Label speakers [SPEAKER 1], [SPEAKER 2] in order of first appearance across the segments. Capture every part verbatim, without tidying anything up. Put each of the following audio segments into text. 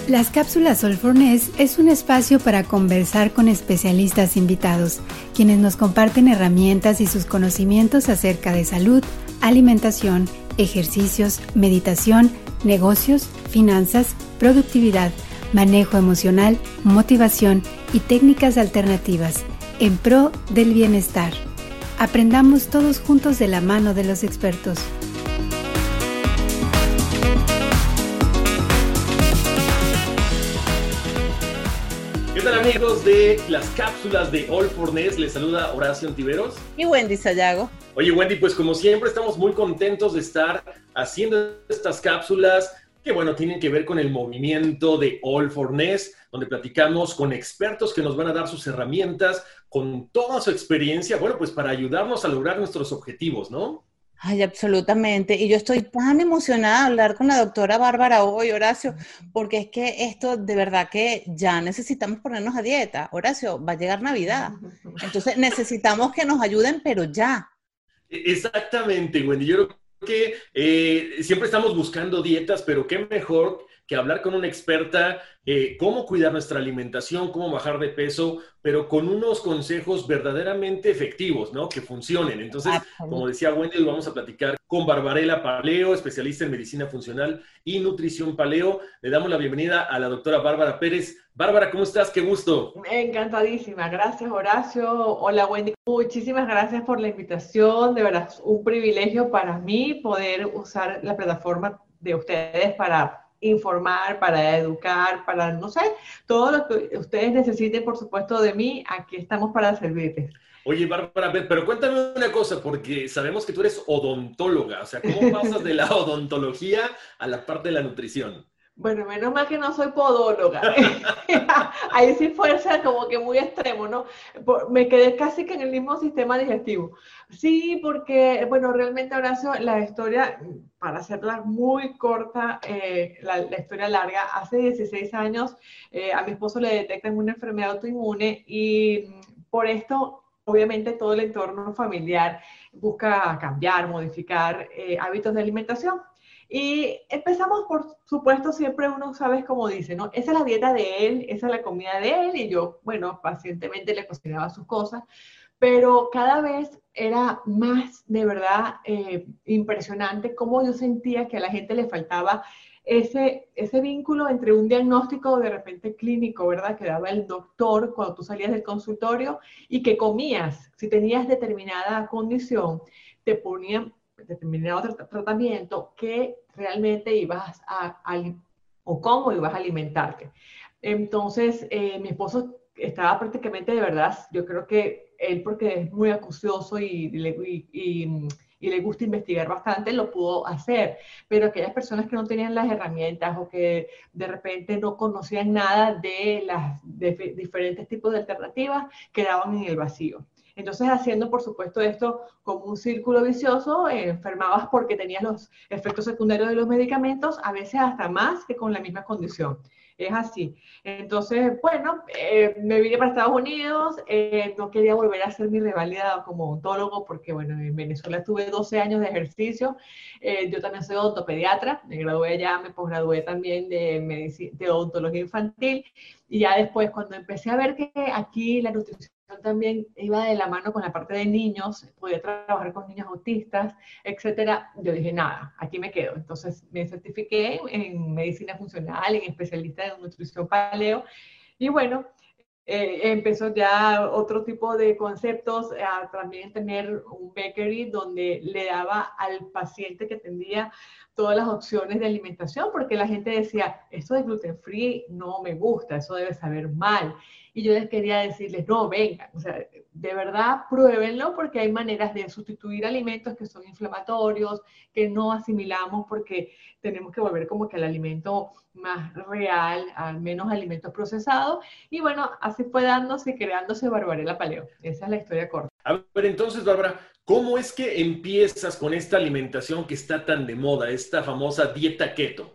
[SPEAKER 1] Las cápsulas All for Ness es un espacio para conversar con especialistas invitados, quienes nos comparten herramientas y sus conocimientos acerca de salud, alimentación, ejercicios, meditación, negocios, finanzas, productividad, manejo emocional, motivación y técnicas alternativas en pro del bienestar. Aprendamos todos juntos de la mano de los expertos.
[SPEAKER 2] ¿Qué tal, amigos de las cápsulas de All for Ness? Les saluda Horacio Ontiveros
[SPEAKER 3] y Wendy Sayago.
[SPEAKER 2] Oye, Wendy, pues como siempre estamos muy contentos de estar haciendo estas cápsulas que, bueno, tienen que ver con el movimiento de All for Ness, donde platicamos con expertos que nos van a dar sus herramientas con toda su experiencia, bueno, pues para ayudarnos a lograr nuestros objetivos, ¿no?
[SPEAKER 3] Ay, absolutamente. Y yo estoy tan emocionada de hablar con la doctora Bárbara hoy, Horacio, porque es que esto de verdad que ya necesitamos ponernos a dieta. Horacio, va a llegar Navidad. Entonces necesitamos que nos ayuden, pero ya.
[SPEAKER 2] Exactamente, Wendy. Yo creo que eh, siempre estamos buscando dietas, pero qué mejor que hablar con una experta, eh, cómo cuidar nuestra alimentación, cómo bajar de peso, pero con unos consejos verdaderamente efectivos, ¿no? Que funcionen. Entonces, como decía Wendy, hoy vamos a platicar con Barbarella Paleo, especialista en medicina funcional y nutrición paleo. Le damos la bienvenida a la doctora Bárbara Pérez. Bárbara, ¿cómo estás? ¡Qué gusto!
[SPEAKER 4] Encantadísima. Gracias, Horacio. Hola, Wendy. Muchísimas gracias por la invitación. De verdad, es un privilegio para mí poder usar la plataforma de ustedes para informar, para educar, para, no sé, todo lo que ustedes necesiten, por supuesto, de mí. Aquí estamos para servirles.
[SPEAKER 2] Oye, Bárbara, pero cuéntame una cosa, porque sabemos que tú eres odontóloga. O sea, ¿cómo pasas de la odontología a la parte de la nutrición?
[SPEAKER 4] Bueno, menos mal que no soy podóloga. Ahí sí fuerza como que muy extremo, ¿no? Me quedé casi que en el mismo sistema digestivo. Sí, porque, bueno, realmente, Horacio, la historia, para hacerla muy corta, eh, la, la historia larga, hace dieciséis años eh, a mi esposo le detectan una enfermedad autoinmune y por esto, obviamente, todo el entorno familiar busca cambiar, modificar eh, hábitos de alimentación. Y empezamos, por supuesto, siempre uno sabe cómo dice, ¿no? Esa es la dieta de él, esa es la comida de él, y yo, bueno, pacientemente le cocinaba sus cosas, pero cada vez era más, de verdad, eh, impresionante cómo yo sentía que a la gente le faltaba ese, ese vínculo entre un diagnóstico de repente clínico, ¿verdad? Que daba el doctor cuando tú salías del consultorio y que comías. Si tenías determinada condición, te ponían determinado tra tratamiento que realmente ibas a, a, o cómo ibas a alimentarte. Entonces, eh, mi esposo estaba prácticamente de verdad, yo creo que él, porque es muy acucioso y, y, y, y le gusta investigar bastante, lo pudo hacer, pero aquellas personas que no tenían las herramientas o que de repente no conocían nada de las de diferentes tipos de alternativas, quedaban en el vacío. Entonces, haciendo, por supuesto, esto como un círculo vicioso, eh, enfermabas porque tenías los efectos secundarios de los medicamentos, a veces hasta más que con la misma condición. Es así. Entonces, bueno, eh, me vine para Estados Unidos, eh, no quería volver a hacer mi reválida como odontólogo porque, bueno, en Venezuela tuve doce años de ejercicio. Eh, yo también soy odontopediatra, me gradué allá, me posgradué también de, de odontología infantil. Y ya después, cuando empecé a ver que aquí la nutrición también iba de la mano con la parte de niños, podía trabajar con niños autistas, etcétera, yo dije, nada, aquí me quedo. Entonces me certifiqué en medicina funcional, en especialista en nutrición paleo, y bueno, eh, empezó ya otro tipo de conceptos, a también tener un bakery donde le daba al paciente que atendía todas las opciones de alimentación, porque la gente decía, esto de gluten free no me gusta, eso debe saber mal. Y yo les quería decirles, no, vengan, o sea, de verdad pruébenlo, porque hay maneras de sustituir alimentos que son inflamatorios, que no asimilamos porque tenemos que volver como que al alimento más real, al menos alimentos procesados. Y bueno, así fue dándose y creándose Barbarella Paleo. Esa es la historia corta.
[SPEAKER 2] A ver, entonces, Bárbara, ¿cómo es que empiezas con esta alimentación que está tan de moda, esta famosa dieta keto?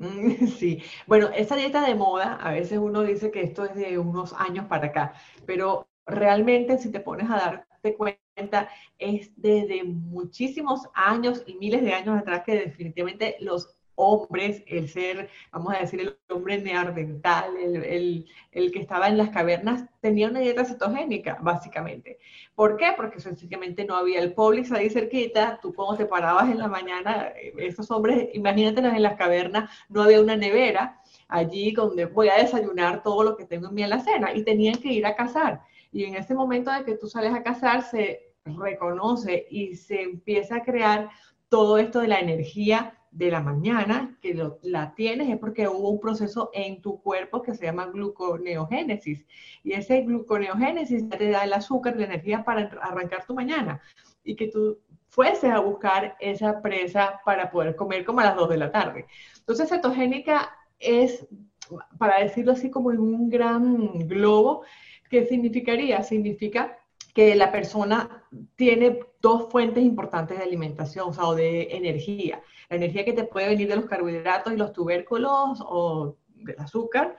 [SPEAKER 4] Sí, bueno, esa dieta de moda, a veces uno dice que esto es de unos años para acá, pero realmente si te pones a darte cuenta, es desde muchísimos años y miles de años atrás que definitivamente los hombres, el ser, vamos a decir, el hombre neandertal, el, el, el que estaba en las cavernas, tenía una dieta cetogénica, básicamente. ¿Por qué? Porque sencillamente no había el Publix ahí cerquita, tú cuando te parabas en la mañana, esos hombres, imagínatelos en las cavernas, no había una nevera allí donde voy a desayunar todo lo que tengo en mi alacena, y tenían que ir a cazar. Y en ese momento de que tú sales a cazar, se reconoce y se empieza a crear todo esto de la energía de la mañana, que lo, la tienes es porque hubo un proceso en tu cuerpo que se llama gluconeogénesis. Y ese gluconeogénesis ya te da el azúcar, la energía para arrancar tu mañana. Y que tú fueses a buscar esa presa para poder comer como a las dos de la tarde. Entonces, cetogénica es, para decirlo así como en un gran globo, ¿qué significaría? Significa que la persona tiene dos fuentes importantes de alimentación, o sea, o de energía. La energía que te puede venir de los carbohidratos y los tubérculos, o del azúcar,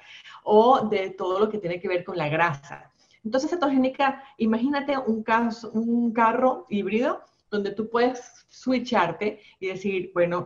[SPEAKER 4] o de todo lo que tiene que ver con la grasa. Entonces, cetogénica, imagínate un, caso, un carro híbrido donde tú puedes switcharte y decir, bueno,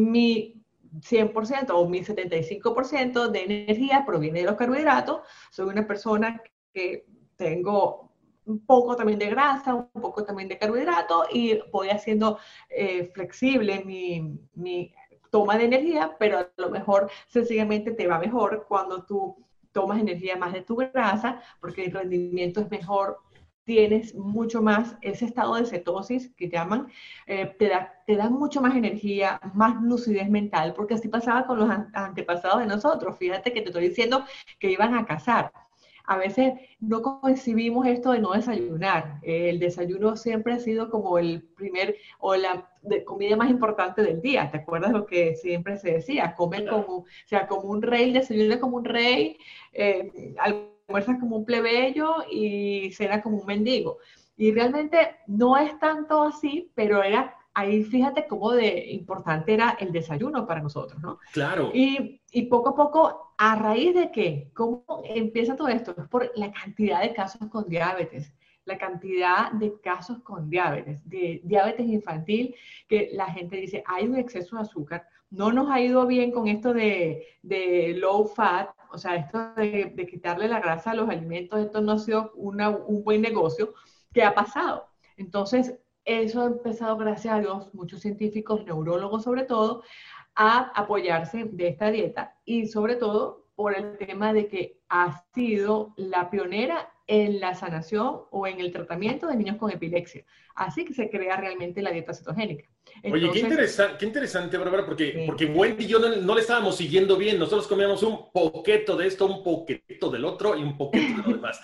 [SPEAKER 4] mi cien por ciento o mi setenta y cinco por ciento de energía proviene de los carbohidratos. Soy una persona que tengo un poco también de grasa, un poco también de carbohidrato, y voy haciendo eh, flexible mi, mi toma de energía, pero a lo mejor sencillamente te va mejor cuando tú tomas energía más de tu grasa, porque el rendimiento es mejor, tienes mucho más ese estado de cetosis que llaman, eh, te, da, te da mucho más energía, más lucidez mental, porque así pasaba con los antepasados de nosotros. Fíjate que te estoy diciendo que iban a cazar. A veces no concebimos esto de no desayunar. El desayuno siempre ha sido como el primer o la de comida más importante del día. ¿Te acuerdas lo que siempre se decía? Come como, o sea, como un rey, desayuna como un rey, eh, almuerzas como un plebeyo y cena como un mendigo. Y realmente no es tanto así, pero era ahí, fíjate cómo de importante era el desayuno para nosotros, ¿no?
[SPEAKER 2] Claro.
[SPEAKER 4] Y, y poco a poco, ¿a raíz de qué? ¿Cómo empieza todo esto? Es por la cantidad de casos con diabetes, la cantidad de casos con diabetes, de diabetes infantil, que la gente dice, hay un exceso de azúcar, no nos ha ido bien con esto de, de low fat, o sea, esto de, de quitarle la grasa a los alimentos, esto no ha sido una, un buen negocio. ¿Qué ha pasado? Entonces, eso ha empezado, gracias a Dios, muchos científicos, neurólogos sobre todo, a apoyarse de esta dieta, y sobre todo por el tema de que ha sido la pionera en la sanación o en el tratamiento de niños con epilepsia. Así que se crea realmente la dieta cetogénica.
[SPEAKER 2] Entonces, oye, qué, interesa qué interesante, Bárbara, porque,
[SPEAKER 4] sí.
[SPEAKER 2] porque Wendy y yo no, no le estábamos siguiendo bien. Nosotros comíamos un poquito de esto, un poquito del otro y un poquito de lo demás.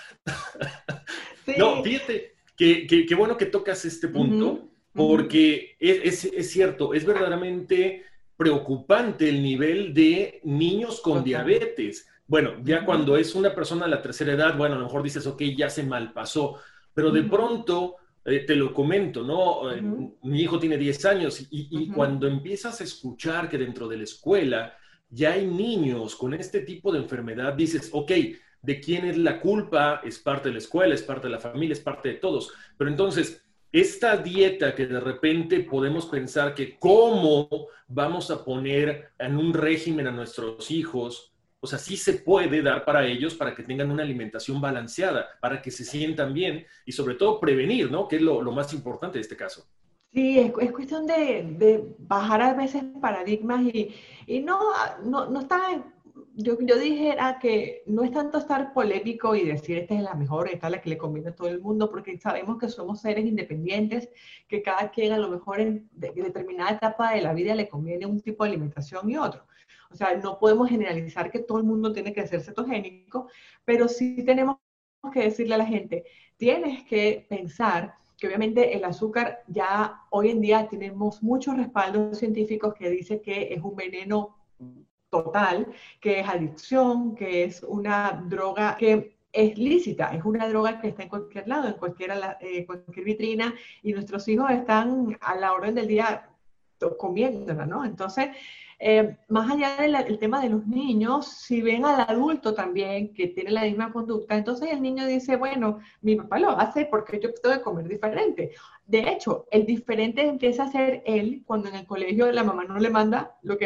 [SPEAKER 2] Sí. No, fíjate, qué que, que bueno que tocas este punto, uh-huh. porque uh-huh. es, es, es cierto, es verdaderamente preocupante el nivel de niños con okay. diabetes. Bueno, ya uh-huh. cuando es una persona de la tercera edad, bueno, a lo mejor dices, ok, ya se malpasó, pero de uh-huh. pronto, eh, te lo comento, ¿no? Uh-huh. Mi hijo tiene diez años y, y uh-huh. cuando empiezas a escuchar que dentro de la escuela ya hay niños con este tipo de enfermedad, dices, ok, ¿de quién es la culpa? Es parte de la escuela, es parte de la familia, es parte de todos. Pero entonces, esta dieta que de repente podemos pensar que cómo vamos a poner en un régimen a nuestros hijos, o sea, sí se puede dar para ellos, para que tengan una alimentación balanceada, para que se sientan bien y sobre todo prevenir, ¿no? Que es lo, lo más importante de este caso.
[SPEAKER 4] Sí, es, es cuestión de, de bajar a veces paradigmas y, y no, no, no está... Yo, yo dijera que no es tanto estar polémico y decir esta es la mejor, esta es la que le conviene a todo el mundo, porque sabemos que somos seres independientes, que cada quien a lo mejor en de, de determinada etapa de la vida le conviene un tipo de alimentación y otro. O sea, no podemos generalizar que todo el mundo tiene que ser cetogénico, pero sí tenemos que decirle a la gente, tienes que pensar que obviamente el azúcar ya hoy en día tenemos muchos respaldos científicos que dicen que es un veneno total, que es adicción, que es una droga que es lícita, es una droga que está en cualquier lado, en cualquier, eh, cualquier vitrina, y nuestros hijos están a la orden del día comiéndola, ¿no? Entonces, eh, más allá del el tema de los niños, si ven al adulto también que tiene la misma conducta, entonces el niño dice, bueno, mi papá lo hace porque yo tengo que comer diferente. De hecho, el diferente empieza a ser él cuando en el colegio la mamá no le manda lo que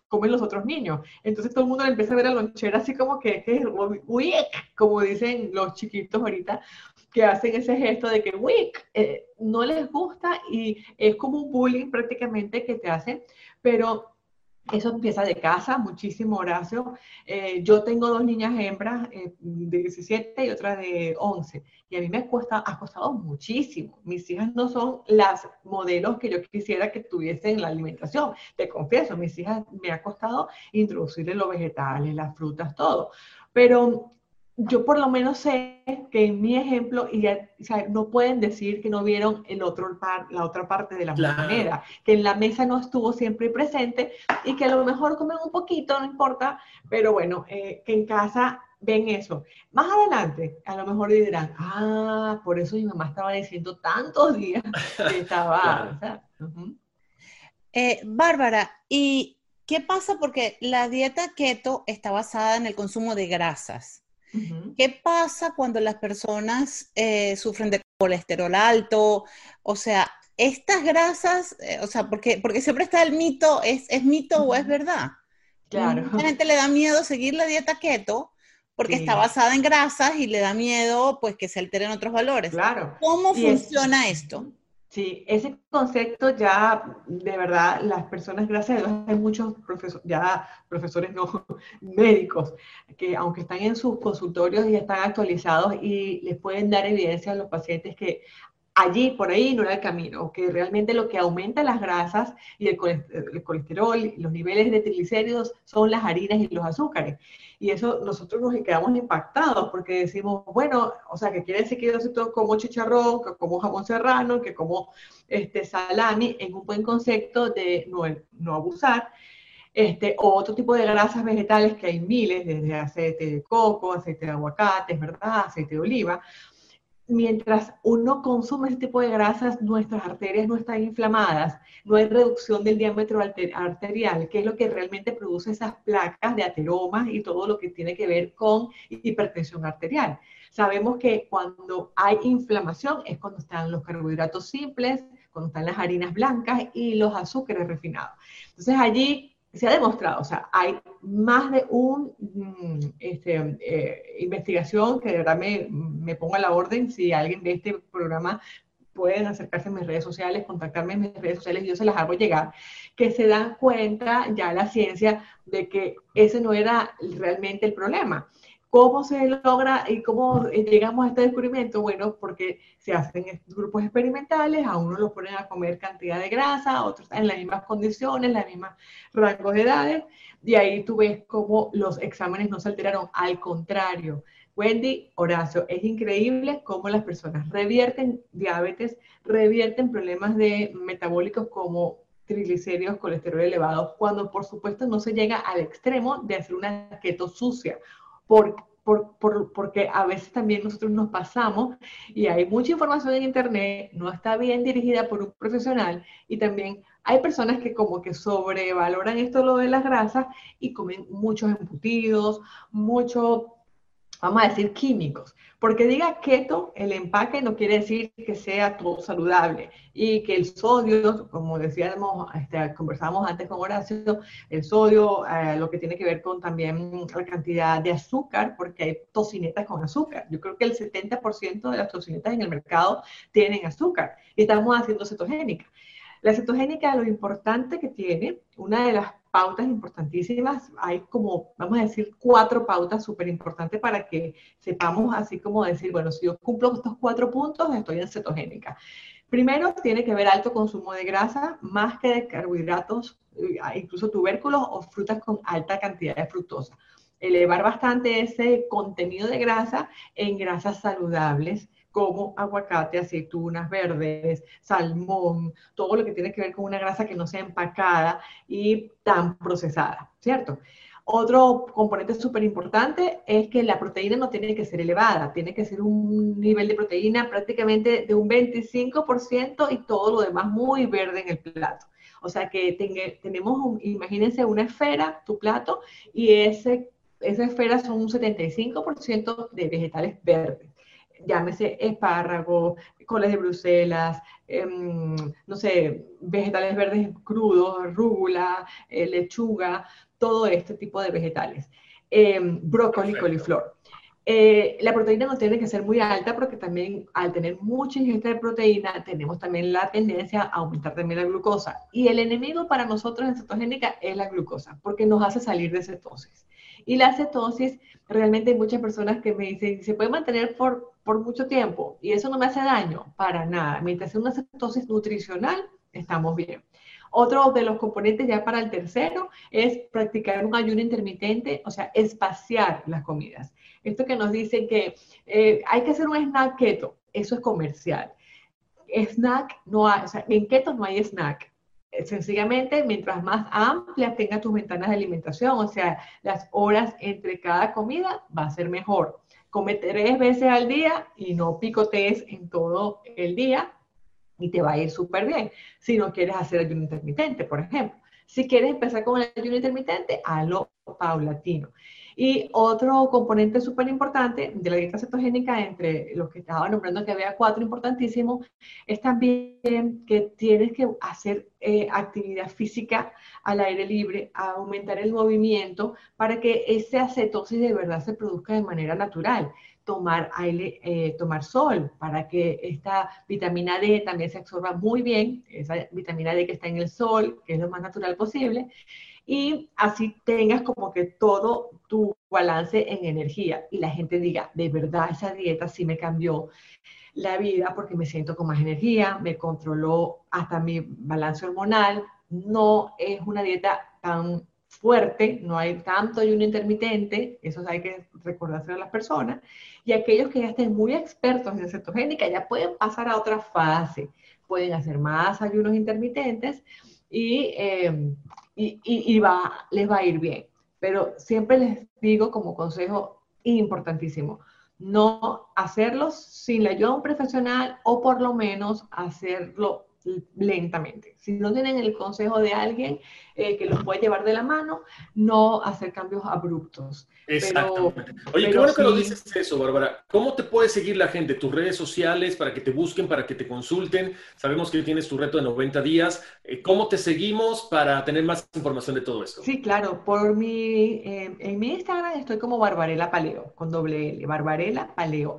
[SPEAKER 4] comen los otros niños. Entonces todo el mundo le empieza a ver a la lonchera así como que, que wick, como dicen los chiquitos ahorita, que hacen ese gesto de que wick, eh, no les gusta y es como un bullying prácticamente que te hacen, pero eso empieza de casa, muchísimo, Horacio. Eh, yo tengo dos niñas hembras, eh, de diecisiete y otra de once, y a mí me ha costado, ha costado muchísimo. Mis hijas no son las modelos que yo quisiera que tuviesen en la alimentación. Te confieso, mis hijas me ha costado introducirles los vegetales, las frutas, todo. Pero yo por lo menos sé que en mi ejemplo, y ya, o sea, no pueden decir que no vieron el otro par, la otra parte de la
[SPEAKER 2] Claro.
[SPEAKER 4] moneda, que en la mesa no estuvo siempre presente y que a lo mejor comen un poquito, no importa, pero bueno, eh, que en casa ven eso. Más adelante, a lo mejor dirán, ah, por eso mi mamá estaba diciendo tantos días que estaba...
[SPEAKER 2] Claro.
[SPEAKER 4] O sea, uh-huh.
[SPEAKER 3] Eh, Bárbara, ¿y qué pasa? Porque la dieta keto está basada en el consumo de grasas.
[SPEAKER 4] Uh-huh.
[SPEAKER 3] ¿Qué pasa cuando las personas eh, sufren de colesterol alto? O sea, estas grasas, eh, o sea, porque, porque siempre está el mito, ¿es, es mito
[SPEAKER 4] Uh-huh.
[SPEAKER 3] o es verdad?
[SPEAKER 4] Claro.
[SPEAKER 3] Mucha gente le da miedo seguir la dieta keto porque
[SPEAKER 4] Sí.
[SPEAKER 3] está basada en grasas y le da miedo pues que se alteren otros valores.
[SPEAKER 4] Claro.
[SPEAKER 3] ¿Cómo
[SPEAKER 4] Y es-
[SPEAKER 3] funciona esto?
[SPEAKER 4] Sí, ese concepto ya, de verdad, las personas, gracias a Dios, hay muchos profesores, ya profesores no, médicos, que aunque están en sus consultorios y están actualizados y les pueden dar evidencia a los pacientes que allí, por ahí no era el camino, que realmente lo que aumenta las grasas y el colesterol, y los niveles de triglicéridos son las harinas y los azúcares. Y eso nosotros nos quedamos impactados porque decimos, bueno, o sea, que quiere decir que yo si todo como chicharrón, que como jamón serrano, que como este, salami, en un buen concepto de no, no abusar. Este, o otro tipo de grasas vegetales que hay miles, desde aceite de coco, aceite de aguacate, ¿verdad? Aceite de oliva. Mientras uno consume ese tipo de grasas, nuestras arterias no están inflamadas, no hay reducción del diámetro arterial, que es lo que realmente produce esas placas de ateromas y todo lo que tiene que ver con hipertensión arterial. Sabemos que cuando hay inflamación es cuando están los carbohidratos simples, cuando están las harinas blancas y los azúcares refinados. Entonces allí se ha demostrado, o sea, hay más de una este, eh, investigación que de verdad me, me pongo a la orden. Si alguien de este programa pueden acercarse a mis redes sociales, contactarme en mis redes sociales y yo se las hago llegar, que se dan cuenta ya la ciencia de que ese no era realmente el problema. ¿Cómo se logra y cómo llegamos a este descubrimiento? Bueno, porque se hacen grupos experimentales, a unos los ponen a comer cantidad de grasa, a otros en las mismas condiciones, en los mismos rangos de edades, y ahí tú ves cómo los exámenes no se alteraron, al contrario. Wendy, Horacio, es increíble cómo las personas revierten diabetes, revierten problemas de metabólicos como triglicéridos, colesterol elevado, cuando por supuesto no se llega al extremo de hacer una keto sucia. Por, por, por, porque a veces también nosotros nos pasamos y hay mucha información en internet, no está bien dirigida por un profesional y también hay personas que como que sobrevaloran esto lo de las grasas y comen muchos embutidos, mucho, vamos a decir, químicos. Porque diga keto, el empaque no quiere decir que sea todo saludable y que el sodio, como decíamos, este, conversábamos antes con Horacio, el sodio, eh, lo que tiene que ver con también la cantidad de azúcar, porque hay tocinetas con azúcar. Yo creo que el setenta por ciento de las tocinetas en el mercado tienen azúcar y estamos haciendo cetogénica. La cetogénica, lo importante que tiene, una de las pautas importantísimas, hay como, vamos a decir, cuatro pautas súper importantes para que sepamos así como decir, bueno, si yo cumplo estos cuatro puntos, estoy en cetogénica. Primero, tiene que haber alto consumo de grasa, más que de carbohidratos, incluso tubérculos o frutas con alta cantidad de fructosa. Elevar bastante ese contenido de grasa en grasas saludables, como aguacate, aceitunas verdes, salmón, todo lo que tiene que ver con una grasa que no sea empacada y tan procesada, ¿cierto? Otro componente súper importante es que la proteína no tiene que ser elevada, tiene que ser un nivel de proteína prácticamente de un veinticinco por ciento y todo lo demás muy verde en el plato. O sea que tenga, tenemos, un, imagínense una esfera, tu plato, y ese, esa esfera son un setenta y cinco por ciento de vegetales verdes. llámese espárragos, coles de Bruselas, eh, no sé, vegetales verdes crudos, rúgula, eh, lechuga, todo este tipo de vegetales. Eh, brócoli,
[SPEAKER 2] Perfecto.
[SPEAKER 4] coliflor. Eh, la proteína no tiene que ser muy alta porque también al tener mucha ingesta de proteína tenemos también la tendencia a aumentar también la glucosa. Y el enemigo para nosotros en cetogénica es la glucosa porque nos hace salir de cetosis. Y la cetosis, realmente hay muchas personas que me dicen, ¿se puede mantener por, por mucho tiempo? Y eso no me hace daño, para nada. Mientras sea una cetosis nutricional, estamos bien. Otro de los componentes ya para el tercero es practicar un ayuno intermitente, o sea, espaciar las comidas. Esto que nos dicen que eh, hay que hacer un snack keto, eso es comercial. Snack no hay, o sea, en keto no hay snack. Sencillamente, mientras más amplias tengas tus ventanas de alimentación, o sea, las horas entre cada comida, va a ser mejor. Come tres veces al día y no picotees en todo el día y te va a ir súper bien. Si no quieres hacer ayuno intermitente, por ejemplo. Si quieres empezar con el ayuno intermitente, hazlo paulatino. Y otro componente súper importante de la dieta cetogénica, entre los que estaba nombrando que había cuatro importantísimos, es también que tienes que hacer eh, actividad física al aire libre, aumentar el movimiento para que esa cetosis de verdad se produzca de manera natural. Tomar aire, eh, tomar sol, para que esta vitamina D también se absorba muy bien, esa vitamina D que está en el sol, que es lo más natural posible, y así tengas como que todo tu balance en energía y la gente diga, de verdad esa dieta sí me cambió la vida porque me siento con más energía, me controló hasta mi balance hormonal, no es una dieta tan fuerte, no hay tanto ayuno intermitente, eso hay que recordárselo a las personas, y aquellos que ya estén muy expertos en cetogénica ya pueden pasar a otra fase, pueden hacer más ayunos intermitentes y, eh, y, y, y va, les va a ir bien. Pero siempre les digo como consejo importantísimo, no hacerlos sin la ayuda de un profesional o por lo menos hacerlo lentamente. Si no tienen el consejo de alguien eh, que los puede llevar de la mano, no hacer cambios abruptos.
[SPEAKER 2] Exactamente.
[SPEAKER 4] Pero,
[SPEAKER 2] Oye, qué
[SPEAKER 4] pero
[SPEAKER 2] bueno que
[SPEAKER 4] sí,
[SPEAKER 2] nos dices eso, Bárbara. ¿Cómo te puede seguir la gente? Tus redes sociales para que te busquen, para que te consulten. Sabemos que tienes tu reto de noventa días. Eh, ¿Cómo te seguimos para tener más información de todo esto?
[SPEAKER 4] sí, claro. Por mi, eh, en mi Instagram estoy como Barbarella Paleo, con doble L, Barbarella Paleo.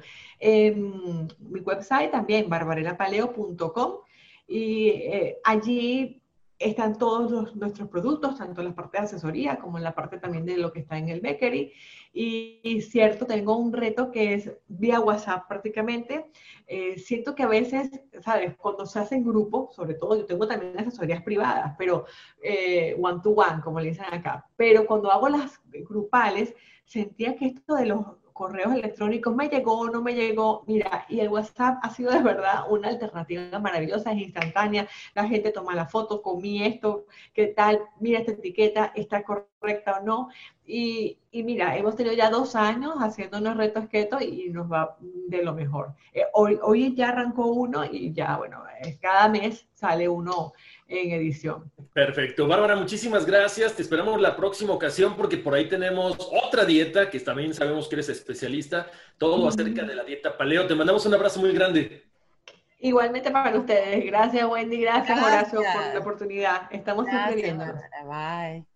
[SPEAKER 4] En mi website también, barbarella paleo punto com. Y eh, allí están todos los, nuestros productos, tanto en la parte de asesoría como en la parte también de lo que está en el bakery. Y, y cierto, tengo un reto que es vía WhatsApp prácticamente. Eh, siento que a veces, ¿sabes? Cuando se hace en grupo, sobre todo, yo tengo también asesorías privadas, pero eh, one to one, como le dicen acá. Pero cuando hago las grupales, sentía que esto de los correos electrónicos, me llegó, no me llegó, mira, y el WhatsApp ha sido de verdad una alternativa maravillosa, es instantánea, la gente toma la foto, comí esto, qué tal, mira esta etiqueta, está correcta o no, y, y mira, hemos tenido ya dos años haciendo unos retos keto y nos va de lo mejor. Eh, hoy, hoy ya arrancó uno y ya, bueno, eh, cada mes sale uno en edición.
[SPEAKER 2] Perfecto. Bárbara, muchísimas gracias. Te esperamos la próxima ocasión porque por ahí tenemos otra dieta que también sabemos que eres especialista, todo acerca de la dieta paleo. Te mandamos un abrazo muy grande.
[SPEAKER 4] Igualmente para ustedes. Gracias, Wendy. Gracias,
[SPEAKER 3] Gracias.
[SPEAKER 4] Horacio, por la oportunidad. Estamos siempre
[SPEAKER 3] Gracias,
[SPEAKER 4] viéndonos.
[SPEAKER 3] Bárbara. Bye.